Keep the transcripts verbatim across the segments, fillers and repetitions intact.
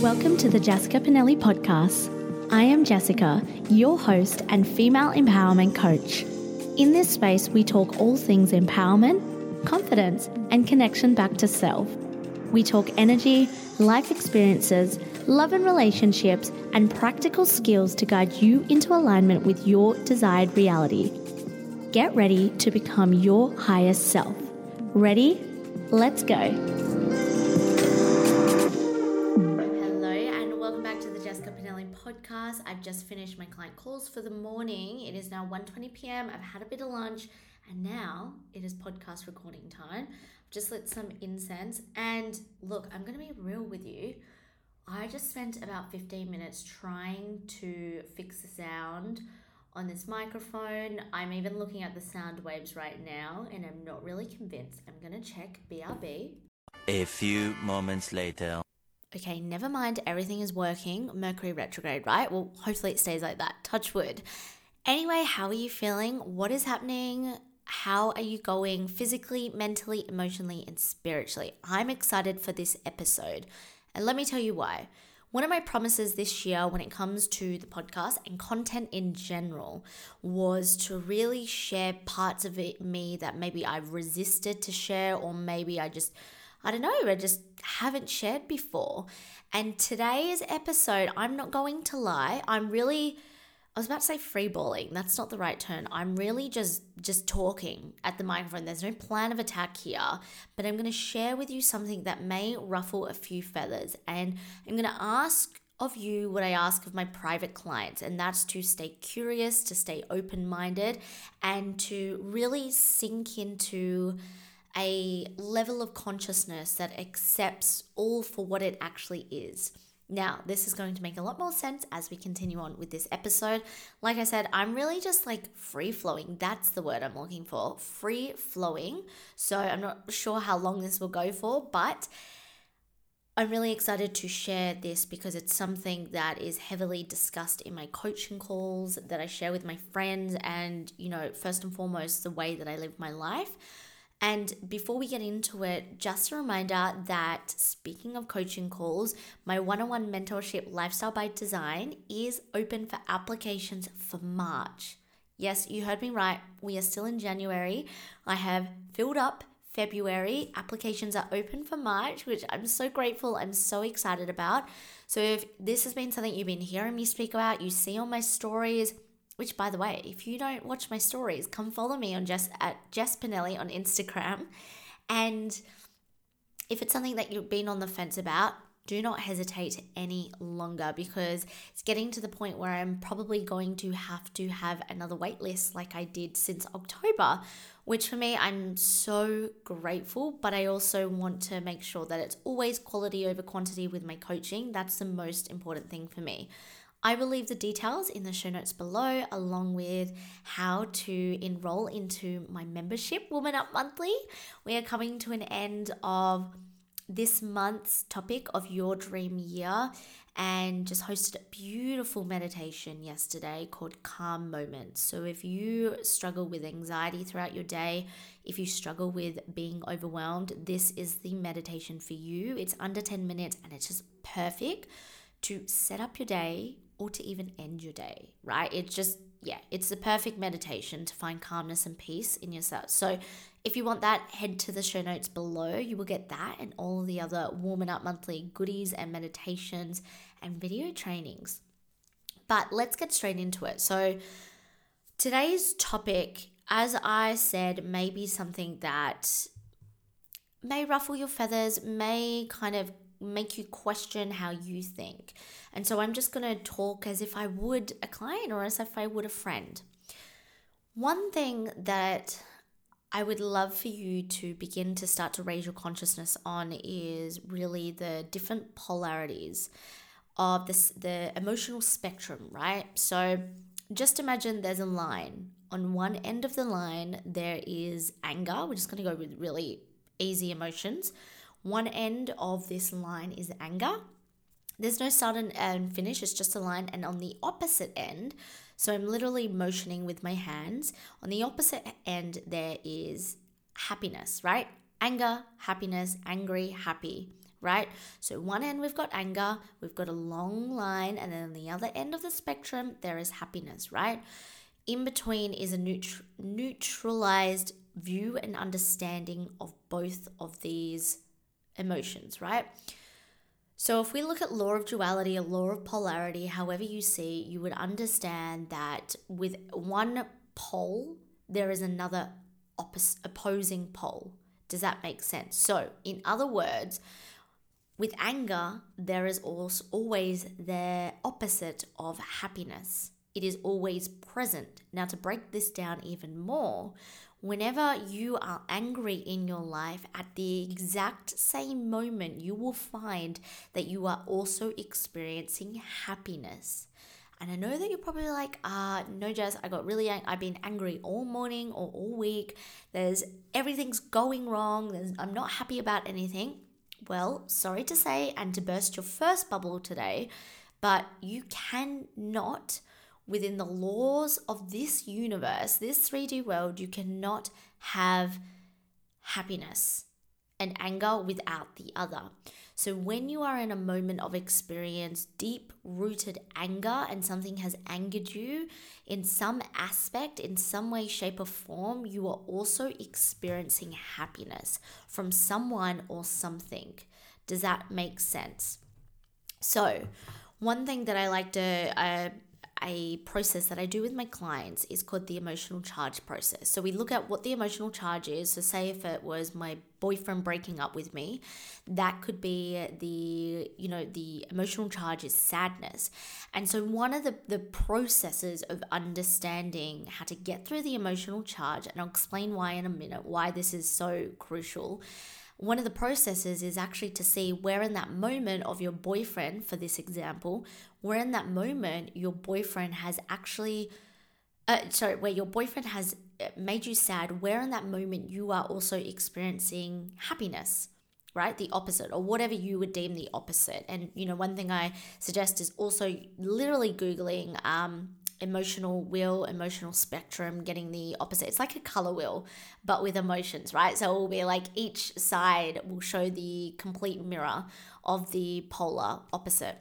Welcome to the Jessica Pinelli podcast. I am Jessica, your host and female empowerment coach. In this space, we talk all things empowerment, confidence, and connection back to self. We talk energy, life experiences, love and relationships, and practical skills to guide you into alignment with your desired reality. Get ready to become your highest self. Ready? Let's go. Podcast. I've just finished my client calls for the morning. It is now one twenty p.m. I've had a bit of lunch and now it is podcast recording time. I've just lit some incense and look, I'm going to be real with you. I just spent about fifteen minutes trying to fix the sound on this microphone. I'm even looking at the sound waves right now and I'm not really convinced. I'm going to check B R B. A few moments later. Okay, never mind, everything is working. Mercury retrograde, right? Well, hopefully it stays like that. Touch wood. Anyway, how are you feeling? What is happening? How are you going physically, mentally, emotionally, and spiritually? I'm excited for this episode. And let me tell you why. One of my promises this year when it comes to the podcast and content in general was to really share parts of it, me that maybe I've resisted to share, or maybe I just I don't know, I just haven't shared before. And today's episode, I'm not going to lie, I'm really, I was about to say freeballing, that's not the right term. I'm really just, just talking at the microphone. There's no plan of attack here, but I'm going to share with you something that may ruffle a few feathers. And I'm going to ask of you what I ask of my private clients, and that's to stay curious, to stay open-minded, and to really sink into a level of consciousness that accepts all for what it actually is. Now, this is going to make a lot more sense as we continue on with this episode. Like I said, I'm really just like free-flowing. That's the word I'm looking for, free-flowing. So I'm not sure how long this will go for, but I'm really excited to share this because it's something that is heavily discussed in my coaching calls that I share with my friends and, you know, first and foremost, the way that I live my life. And before we get into it, just a reminder that speaking of coaching calls, my one-on-one mentorship Lifestyle by Design is open for applications for March. Yes, you heard me right. We are still in January. I have filled up February. Applications are open for March, which I'm so grateful. I'm so excited about. So if this has been something you've been hearing me speak about, you see on my stories, which, by the way, if you don't watch my stories, come follow me on Jess at Jess Pinelli on Instagram. And if it's something that you've been on the fence about, do not hesitate any longer because it's getting to the point where I'm probably going to have to have another wait list like I did since October, which for me, I'm so grateful, but I also want to make sure that it's always quality over quantity with my coaching. That's the most important thing for me. I will leave the details in the show notes below, along with how to enroll into my membership, Woman Up Monthly. We are coming to an end of this month's topic of your dream year and just hosted a beautiful meditation yesterday called Calm Moments. So if you struggle with anxiety throughout your day, if you struggle with being overwhelmed, this is the meditation for you. It's under ten minutes and it's just perfect to set up your day or to even end your day, right? It's just, yeah, it's the perfect meditation to find calmness and peace in yourself. So if you want that, head to the show notes below. You will get that and all the other Warming Up Monthly goodies and meditations and video trainings. But let's get straight into it. So today's topic, as I said, may be something that may ruffle your feathers, may kind of make you question how you think. And so I'm just going to talk as if I would a client or as if I would a friend. One thing that I would love for you to begin to start to raise your consciousness on is really the different polarities of this, the emotional spectrum, right? So just imagine there's a line. On one end of the line, there is anger. We're just going to go with really easy emotions. One end of this line is anger. There's no start and finish, it's just a line. And on the opposite end, so I'm literally motioning with my hands. On the opposite end, there is happiness, right? Anger, happiness, angry, happy. right? So one end we've got anger, we've got a long line, and then on the other end of the spectrum, there is happiness, right? In between is a neut- neutralized view and understanding of both of these emotions, right? So if we look at law of duality, a law of polarity, however you see, you would understand that with one pole, there is another oppos- opposing pole. Does that make sense? So in other words, with anger, there is also always the opposite of happiness. It is always present. Now, to break this down even more, whenever you are angry in your life, at the exact same moment, you will find that you are also experiencing happiness. And I know that you're probably like, ah, no, Jess, I got really, ang- I've been angry all morning or all week. There's, everything's going wrong. There's, I'm not happy about anything. Well, sorry to say, and to burst your first bubble today, but you cannot, within the laws of this universe, this three D world, you cannot have happiness and anger without the other. So when you are in a moment of experience, deep-rooted anger, and something has angered you in some aspect, in some way, shape, or form, you are also experiencing happiness from someone or something. Does that make sense? So one thing that I like to, uh, a process that I do with my clients is called the emotional charge process. So we look at what the emotional charge is. So say if it was my boyfriend breaking up with me, that could be the, you know, the emotional charge is sadness. And so one of the, the processes of understanding how to get through the emotional charge, and I'll explain why in a minute, why this is so crucial. One of the processes is actually to see where in that moment of your boyfriend, for this example, where in that moment your boyfriend has actually, uh, sorry, where your boyfriend has made you sad, where in that moment you are also experiencing happiness, right? The opposite, or whatever you would deem the opposite. And, you know, one thing I suggest is also literally Googling, um, emotional wheel, emotional spectrum, getting the opposite. It's like a color wheel, but with emotions, right? So it will be like each side will show the complete mirror of the polar opposite.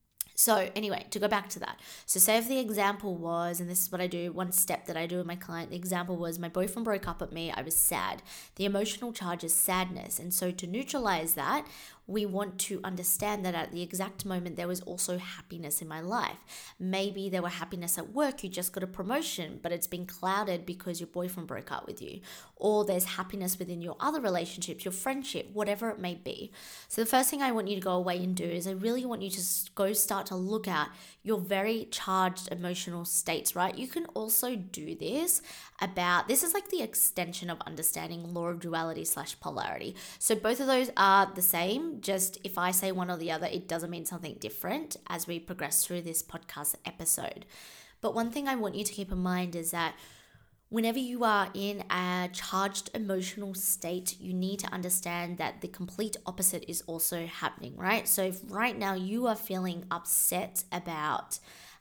So anyway, to go back to that. So say if the example was, and this is what I do, one step that I do with my client, the example was my boyfriend broke up with me, I was sad. The emotional charge is sadness. And so to neutralize that, we want to understand that at the exact moment there was also happiness in my life. Maybe there were happiness at work, you just got a promotion, but it's been clouded because your boyfriend broke up with you. Or there's happiness within your other relationships, your friendship, whatever it may be. So the first thing I want you to go away and do is I really want you to go start to look at your very charged emotional states, right? You can also do this about, this is like the extension of understanding law of duality slash polarity. So both of those are the same, just if I say one or the other, it doesn't mean something different as we progress through this podcast episode. But one thing I want you to keep in mind is that whenever you are in a charged emotional state, you need to understand that the complete opposite is also happening, right? So if right now you are feeling upset about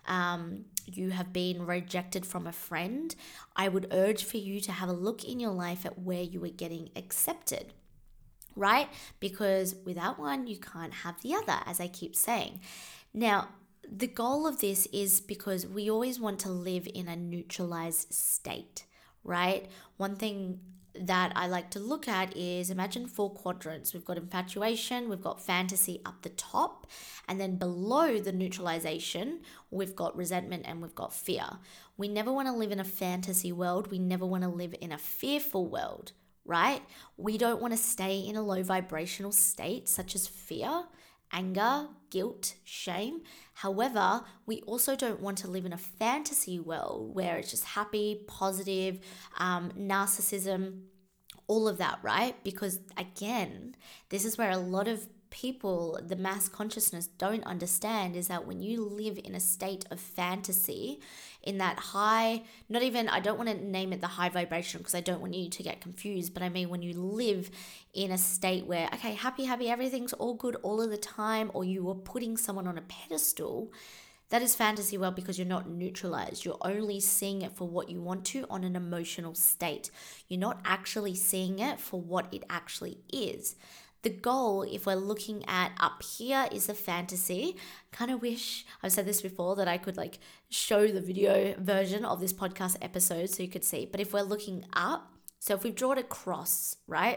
um, you have been rejected from a friend, I would urge for you to have a look in your life at where you are getting accepted, right? Because without one, you can't have the other, as I keep saying. Now, the goal of this is because we always want to live in a neutralized state, right? One thing that I like to look at is, imagine four quadrants. We've got infatuation, we've got fantasy up the top, and then below the neutralization, we've got resentment and we've got fear. We never want to live in a fantasy world. We never want to live in a fearful world, right? We don't want to stay in a low vibrational state such as fear, anger, guilt, shame. However, we also don't want to live in a fantasy world where it's just happy, positive, um, narcissism, all of that, right? Because again, this is where a lot of people, the mass consciousness, don't understand is that when you live in a state of fantasy, in that high, not even, I don't want to name it the high vibration because I don't want you to get confused, but I mean when you live in a state where, okay, happy, happy, everything's all good all of the time, or you are putting someone on a pedestal, that is fantasy world because you're not neutralized. You're only seeing it for what you want to on an emotional state. You're not actually seeing it for what it actually is. The goal, if we're looking at up here, is the fantasy. Kind of wish, I've said this before, that I could like show the video version of this podcast episode so you could see. But if we're looking up, so if we draw it across, right?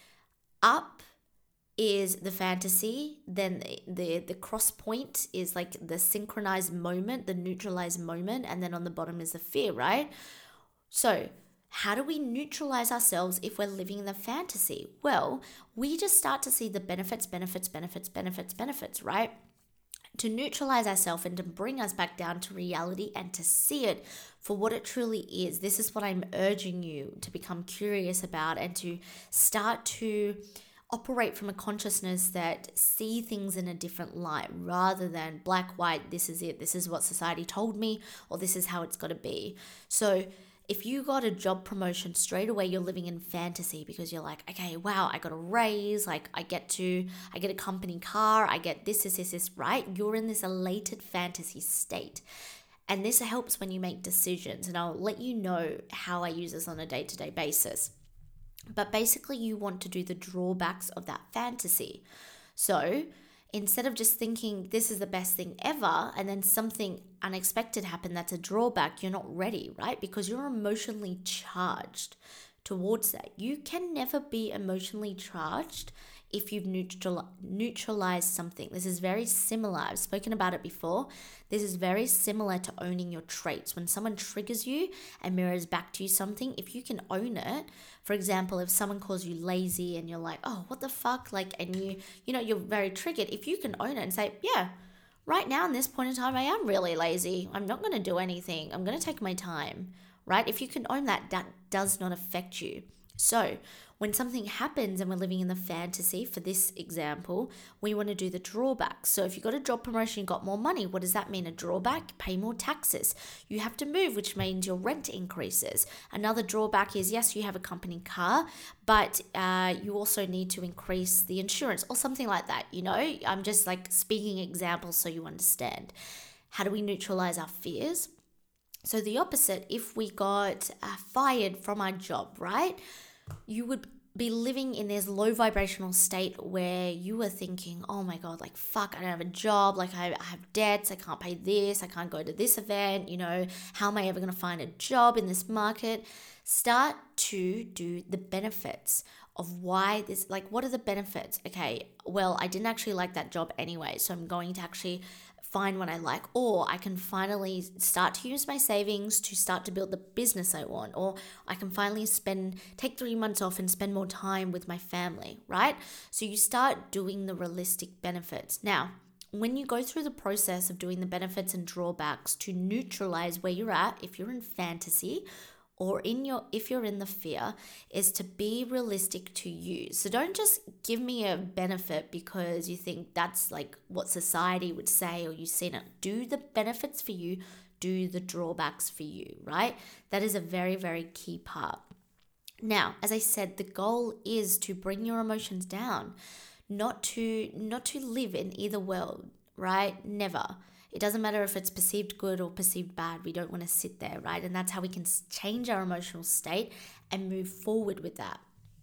Up is the fantasy, then the, the, the cross point is like the synchronized moment, the neutralized moment, and then on the bottom is the fear, right? So how do we neutralize ourselves if we're living in the fantasy? Well, we just start to see the benefits, benefits, benefits, benefits, benefits, right? To neutralize ourselves and to bring us back down to reality and to see it for what it truly is. This is what I'm urging you to become curious about and to start to operate from a consciousness that see things in a different light rather than black, white, this is it, this is what society told me, or this is how it's got to be. So if you got a job promotion straight away, you're living in fantasy because you're like, okay, wow, I got a raise, like I get to, I get a company car, I get this, this, this, this, right? You're in this elated fantasy state. And this helps when you make decisions. And I'll let you know how I use this on a day-to-day basis. But basically, you want to do the drawbacks of that fantasy. So instead of just thinking this is the best thing ever and then something unexpected happened that's a drawback, you're not ready, right? Because you're emotionally charged towards that. You can never be emotionally charged if you've neutral, neutralized something. This is very similar. I've spoken about it before. This is very similar to owning your traits. When someone triggers you and mirrors back to you something, if you can own it, for example, if someone calls you lazy and you're like, oh, what the fuck? Like, and you, you know, you're very triggered. If you can own it and say, yeah, right now in this point in time, I am really lazy. I'm not going to do anything. I'm going to take my time, right? If you can own that, that does not affect you. So when something happens and we're living in the fantasy, for this example, we want to do the drawbacks. So if you got a job promotion, you got more money. What does that mean? A drawback? Pay more taxes. You have to move, which means your rent increases. Another drawback is, yes, you have a company car, but uh, you also need to increase the insurance or something like that. You know, I'm just like speaking examples so you understand. How do we neutralize our fears? So the opposite, if we got uh, fired from our job, right? You would be living in this low vibrational state where you are thinking, oh my God, like, fuck, I don't have a job. Like I, I have debts. I can't pay this. I can't go to this event. You know, how am I ever going to find a job in this market? Start to do the benefits of why this, like, what are the benefits? Okay, well, I didn't actually like that job anyway. So I'm going to actually find what I like, or I can finally start to use my savings to start to build the business I want, or I can finally spend, take three months off and spend more time with my family, right? So you start doing the realistic benefits. Now, when you go through the process of doing the benefits and drawbacks to neutralize where you're at, if you're in fantasy, or in your if you're in the fear, is to be realistic to you. So don't just give me a benefit because you think that's like what society would say or you've seen it. Do the benefits for you, do the drawbacks for you, right? That is a very, very key part. Now, as I said, the goal is to bring your emotions down, not to not to live in either world, right? Never. It doesn't matter if it's perceived good or perceived bad. We don't want to sit there, right? And that's how we can change our emotional state and move forward with that.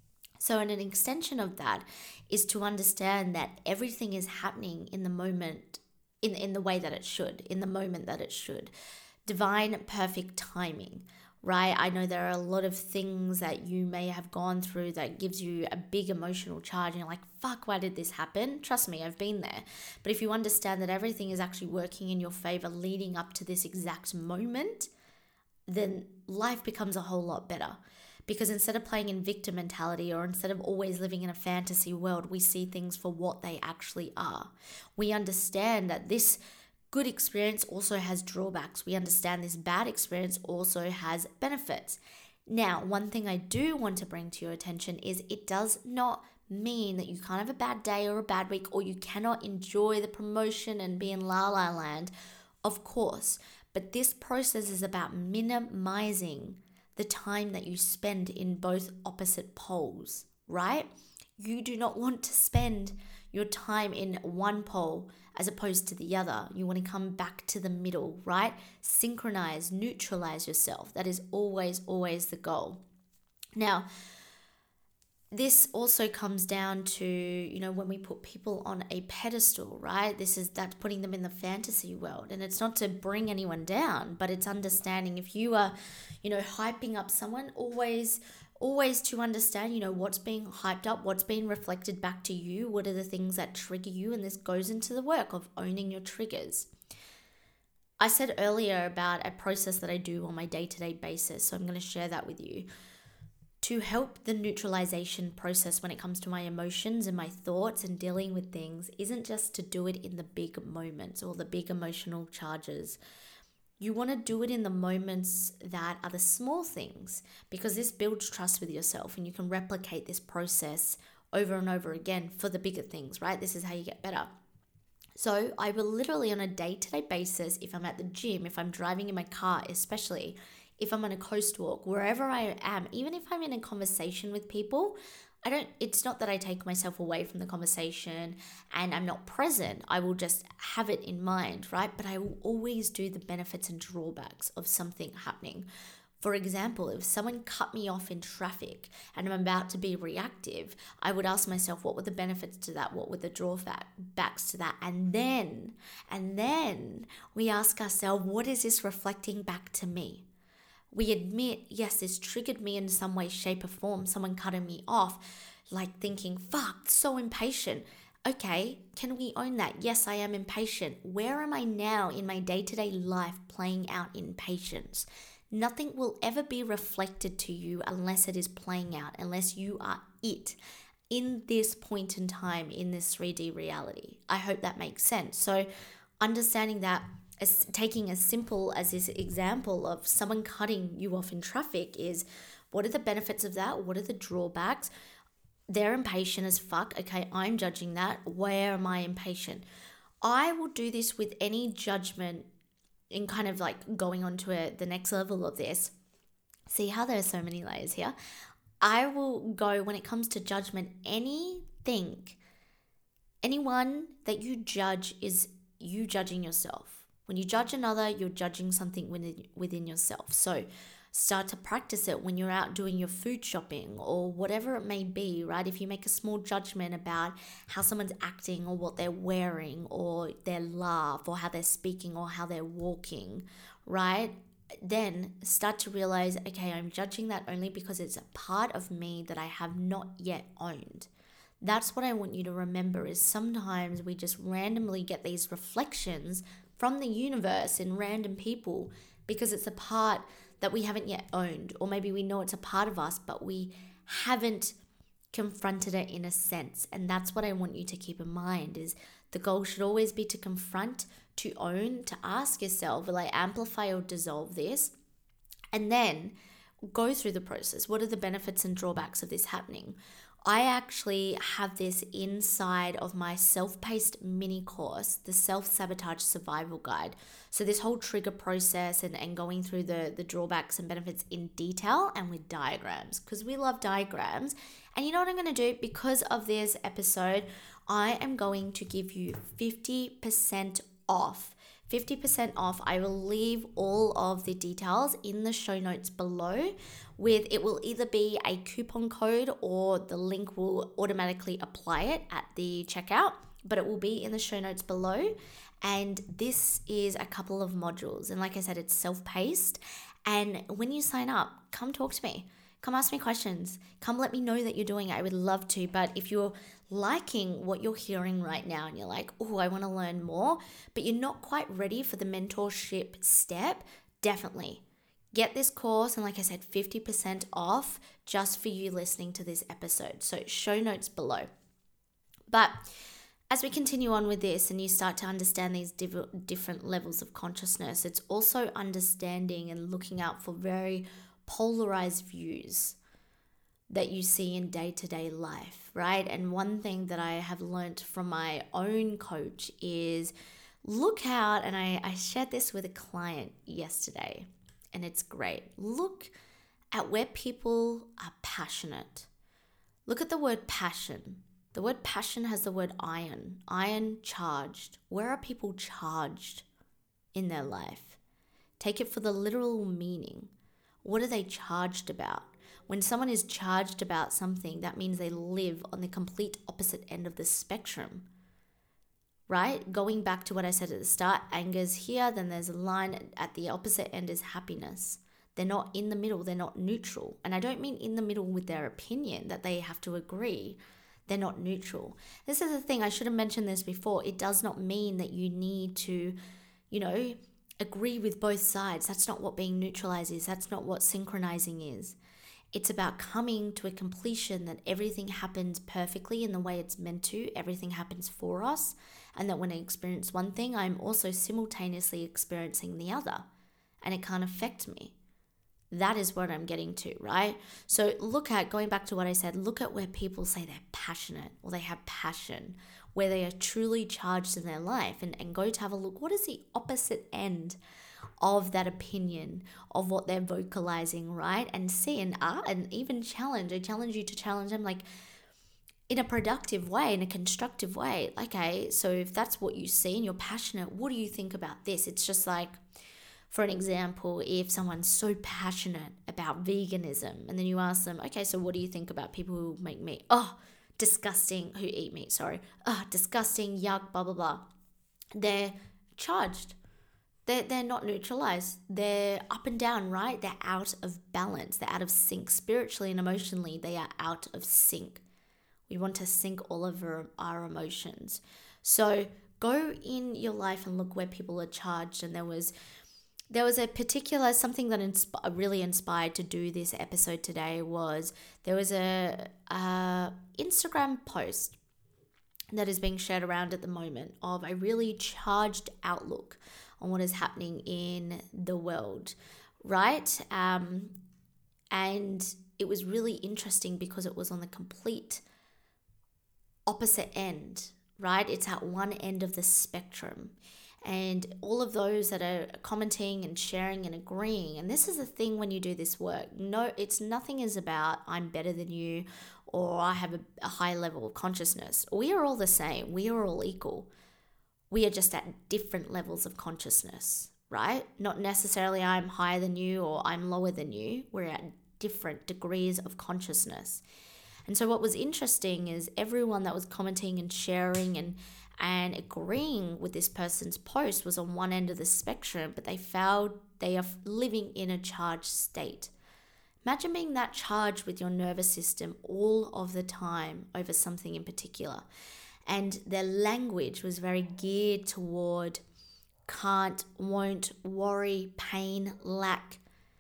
So an extension of that is to understand that everything is happening in the moment, in, in the way that it should, in the moment that it should. Divine, perfect timing, right? I know there are a lot of things that you may have gone through that gives you a big emotional charge and you're like, fuck, why did this happen? Trust me, I've been there. But if you understand that everything is actually working in your favor leading up to this exact moment, then life becomes a whole lot better. Because instead of playing in victim mentality or instead of always living in a fantasy world, we see things for what they actually are. We understand that this good experience also has drawbacks. We understand this bad experience also has benefits. Now, one thing I do want to bring to your attention is it does not mean that you can't have a bad day or a bad week or you cannot enjoy the promotion and be in la la land. Of course, but this process is about minimizing the time that you spend in both opposite poles, right? You do not want to spend your time in one pole as opposed to the other. You want to come back to the middle, right? Synchronize, neutralize yourself. That is always, always the goal. Now, this also comes down to, you know, when we put people on a pedestal, right? This is, that's putting them in the fantasy world. And it's not to bring anyone down, but it's understanding if you are, you know, hyping up someone, always, always to understand, you know, what's being hyped up, what's being reflected back to you, what are the things that trigger you. And this goes into the work of owning your triggers. I said earlier about a process that I do on my day-to-day basis. So I'm going to share that with you. To help the neutralization process when it comes to my emotions and my thoughts and dealing with things isn't just to do it in the big moments or the big emotional charges. You want to do it in the moments that are the small things, because this builds trust with yourself and you can replicate this process over and over again for the bigger things, right? This is how you get better. So I will literally on a day-to-day basis, if I'm at the gym, if I'm driving in my car, especially if I'm on a coast walk, wherever I am, even if I'm in a conversation with people, I don't, it's not that I take myself away from the conversation and I'm not present. I will just have it in mind, right? But I will always do the benefits and drawbacks of something happening. For example, if someone cut me off in traffic and I'm about to be reactive, I would ask myself, what were the benefits to that? What were the drawbacks to that? And then, and then we ask ourselves, what is this reflecting back to me? We admit, yes, this triggered me in some way, shape or form, someone cutting me off, like thinking, fuck, so impatient. Okay, can we own that? Yes, I am impatient. Where am I now in my day-to-day life playing out impatience? Nothing will ever be reflected to you unless it is playing out, unless you are it in this point in time, in this three D reality. I hope that makes sense. So understanding that, as taking as simple as this example of someone cutting you off in traffic is, what are the benefits of that? What are the drawbacks? They're impatient as fuck. Okay, I'm judging that. Where am I impatient? I will do this with any judgment in kind of like going on to a, the next level of this. See how there are so many layers here? I will go, when it comes to judgment, anything, anyone that you judge is you judging yourself. When you judge another, you're judging something within, within yourself. So start to practice it when you're out doing your food shopping or whatever it may be, right? If you make a small judgment about how someone's acting or what they're wearing or their laugh or how they're speaking or how they're walking, right? Then start to realize, okay, I'm judging that only because it's a part of me that I have not yet owned. That's what I want you to remember, is sometimes we just randomly get these reflections from the universe in random people because it's a part that we haven't yet owned, or maybe we know it's a part of us, but we haven't confronted it in a sense. And that's what I want you to keep in mind, is the goal should always be to confront, to own, to ask yourself, will I amplify or dissolve this? And then go through the process. What are the benefits and drawbacks of this happening? I actually have this inside of my self-paced mini course, the Self-Sabotage Survival Guide. So this whole trigger process and, and going through the, the drawbacks and benefits in detail and with diagrams, because we love diagrams. And you know what I'm going to do? Because of this episode, I am going to give you fifty percent off. fifty percent off. I will leave all of the details in the show notes below. With it will either be a coupon code or the link will automatically apply it at the checkout, but it will be in the show notes below. And this is a couple of modules. And like I said, it's self-paced. And when you sign up, come talk to me. Come ask me questions. Come let me know that you're doing it. I would love to. But if you're liking what you're hearing right now and you're like, oh, I want to learn more, but you're not quite ready for the mentorship step, definitely get this course. And like I said, fifty percent off just for you listening to this episode. So show notes below. But as we continue on with this and you start to understand these div- different levels of consciousness, it's also understanding and looking out for very polarized views that you see in day-to-day life, right? And one thing that I have learned from my own coach is look out, and I, I shared this with a client yesterday, and it's great. Look at where people are passionate. Look at the word passion. The word passion has the word iron, iron charged. Where are people charged in their life? Take it for the literal meaning. What are they charged about? when someone is charged about something, that means they live on the complete opposite end of the spectrum, right? Going back to what I said at the start, anger's here, then there's a line at the opposite end is happiness. They're not in the middle, they're not neutral. And I don't mean in the middle with their opinion that they have to agree. They're not neutral. This is the thing, I should have mentioned this before. It does not mean that you need to, you know, agree with both sides. That's not what being neutralized is. That's not what synchronizing is. It's about coming to a completion that everything happens perfectly in the way it's meant to. Everything happens for us. And that when I experience one thing, I'm also simultaneously experiencing the other. And it can't affect me. That is what I'm getting to, right? So look at, going back to what I said, look at where people say they're passionate or they have passion, where they are truly charged in their life, and, and go to have a look. What is the opposite end of that opinion, of what they're vocalizing, right? And see and uh, and even challenge. I challenge you to challenge them like in a productive way, in a constructive way. Okay, so if that's what you see and you're passionate, what do you think about this? It's just like, for an example, if someone's so passionate about veganism and then you ask them, okay, so what do you think about people who make meat? Oh, disgusting, who eat meat, sorry. Oh, disgusting, yuck, blah, blah, blah. They're charged. They're, they're not neutralized. They're up and down, right? They're out of balance. They're out of sync. Spiritually and emotionally, they are out of sync. We want to sync all of our, our emotions. So go in your life and look where people are charged. And there was... There was a particular, something that insp- really inspired to do this episode today was there was a, a Instagram post that is being shared around at the moment of a really charged outlook on what is happening in the world, right? Um, and it was really interesting because it was on the complete opposite end, right? It's at one end of the spectrum. And all of those that are commenting and sharing and agreeing. And this is the thing when you do this work. No, it's nothing is about I'm better than you or I have a, a high level of consciousness. We are all the same. We are all equal. We are just at different levels of consciousness, right? Not necessarily I'm higher than you or I'm lower than you. We're at different degrees of consciousness. And so what was interesting is everyone that was commenting and sharing and and agreeing with this person's post was on one end of the spectrum, but they found they are living in a charged state. Imagine being that charged with your nervous system all of the time over something in particular. And their language was very geared toward can't, won't, worry, pain, lack.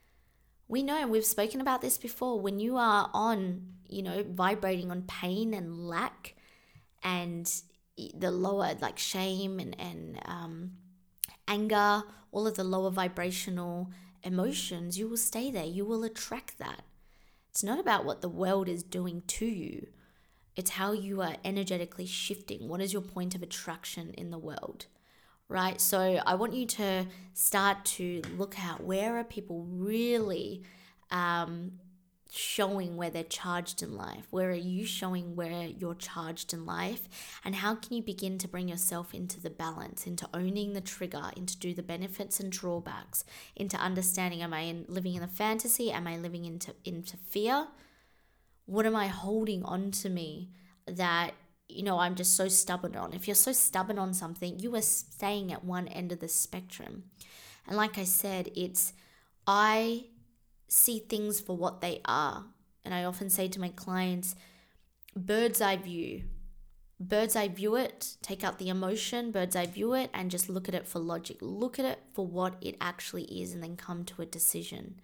We know, we've spoken about this before, when you are on, you know, vibrating on pain and lack and the lower like shame and, and um, anger, all of the lower vibrational emotions, you will stay there. You will attract that. It's not about what the world is doing to you. It's how you are energetically shifting. What is your point of attraction in the world, right? So I want you to start to look at where are people really um, showing where they're charged in life? Where are you showing where you're charged in life? And how can you begin to bring yourself into the balance, into owning the trigger, into do the benefits and drawbacks, into understanding, am I in, living in a fantasy? Am I living into, into fear? What am I holding on to me that, you know, I'm just so stubborn on? If you're so stubborn on something, you are staying at one end of the spectrum. And like I said, it's, I see things for what they are. And I often say to my clients, bird's eye view. Bird's eye view it, take out the emotion, bird's eye view it, and just look at it for logic. Look at it for what it actually is and then come to a decision.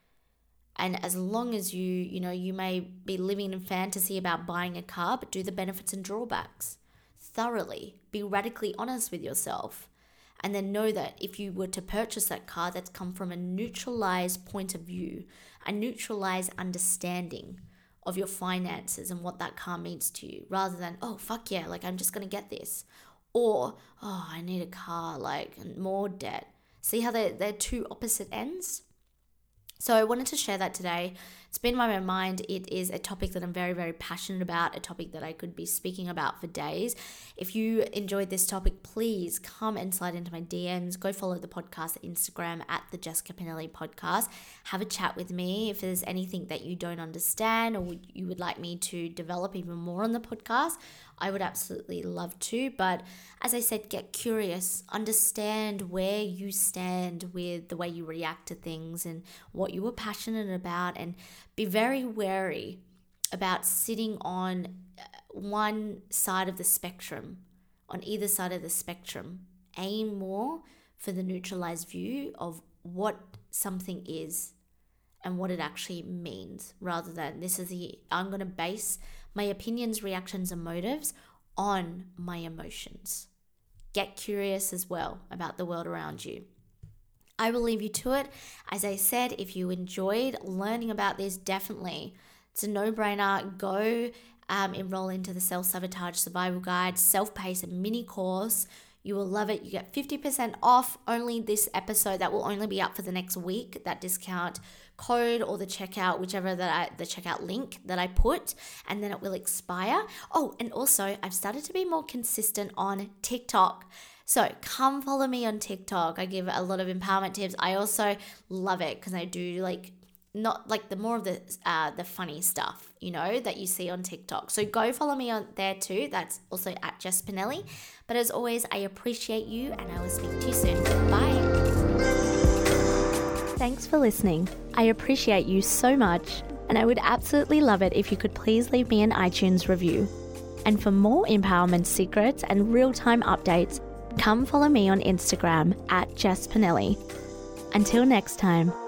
And as long as you, you know, you may be living in fantasy about buying a car, but do the benefits and drawbacks thoroughly. Be radically honest with yourself. And then know that if you were to purchase that car, that's come from a neutralized point of view, a neutralized understanding of your finances and what that car means to you, rather than, oh, fuck yeah, like I'm just going to get this. Or, oh, I need a car, like more debt. See how they're, they're two opposite ends? So I wanted to share that today. it's been on my mind. It is a topic that I'm very, very passionate about, a topic that I could be speaking about for days. If you enjoyed this topic, please come and slide into my D Ms. Go follow the podcast Instagram at the Jessica Pinelli Podcast. Have a chat with me. If there's anything that you don't understand or you would like me to develop even more on the podcast, I would absolutely love to. But as I said, get curious, understand where you stand with the way you react to things and what you were passionate about, and be very wary about sitting on one side of the spectrum, on either side of the spectrum. Aim more for the neutralized view of what something is and what it actually means, rather than this is the, I'm going to base my opinions, reactions, and motives on my emotions. Get curious as well about the world around you. I will leave you to it. As I said, if you enjoyed learning about this, definitely, it's a no-brainer. Go um, enroll into the Self-Sabotage Survival Guide, self-paced mini course. You will love it. You get fifty percent off only this episode. That will only be up for the next week, that discount code or the checkout, whichever that I, the checkout link that I put, and then it will expire. Oh, and also I've started to be more consistent on TikTok. So come follow me on TikTok. I give a lot of empowerment tips. I also love it because I do like not like the more of the uh, the funny stuff, you know, that you see on TikTok. So go follow me on there too. That's also at Jess Pinelli. But as always, I appreciate you and I will speak to you soon. Bye. Thanks for listening. I appreciate you so much, and I would absolutely love it if you could please leave me an iTunes review. And for more empowerment secrets and real-time updates, come follow me on Instagram at Jess Pinelli. Until next time.